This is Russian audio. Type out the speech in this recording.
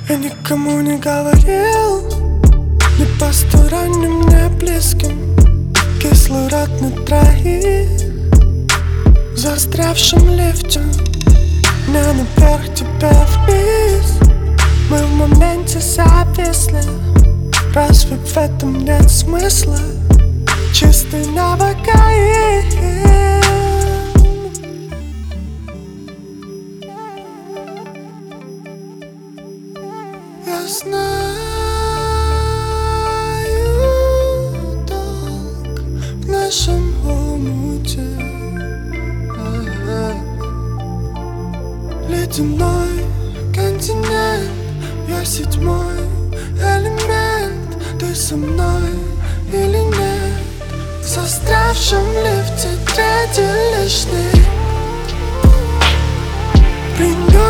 Я никому не говорил, ни посторонним, ни близким. Кислород на троих в застрявшем лифте. Не наверх, тебе вниз. Мы в моменте зависли. Разве в этом нет смысла? Чистый новокаин. Я знаю долг в нашем омуте. Ледяной континент, я седьмой элемент. Ты со мной или нет? В застрявшем лифте третий лишний. Принес